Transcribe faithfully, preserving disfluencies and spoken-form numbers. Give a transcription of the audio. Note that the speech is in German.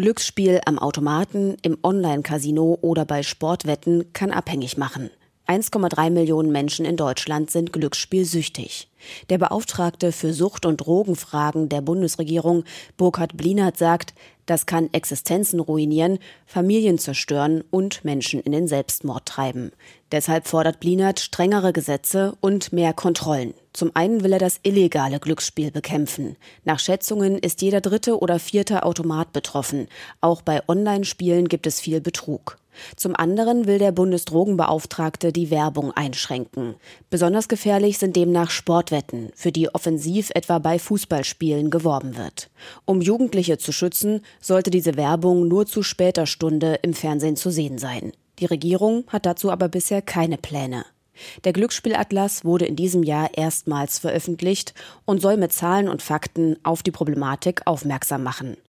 Glücksspiel am Automaten, im Online-Casino oder bei Sportwetten kann abhängig machen. eins Komma drei Millionen Menschen in Deutschland sind glücksspielsüchtig. Der Beauftragte für Sucht- und Drogenfragen der Bundesregierung, Burkhard Blinert, sagt, das kann Existenzen ruinieren, Familien zerstören und Menschen in den Selbstmord treiben. Deshalb fordert Blinert strengere Gesetze und mehr Kontrollen. Zum einen will er das illegale Glücksspiel bekämpfen. Nach Schätzungen ist jeder dritte oder vierte Automat betroffen. Auch bei Online-Spielen gibt es viel Betrug. Zum anderen will der Bundesdrogenbeauftragte die Werbung einschränken. Besonders gefährlich sind demnach Sportwetten, für die offensiv etwa bei Fußballspielen geworben wird. Um Jugendliche zu schützen, sollte diese Werbung nur zu später Stunde im Fernsehen zu sehen sein. Die Regierung hat dazu aber bisher keine Pläne. Der Glücksspielatlas wurde in diesem Jahr erstmals veröffentlicht und soll mit Zahlen und Fakten auf die Problematik aufmerksam machen.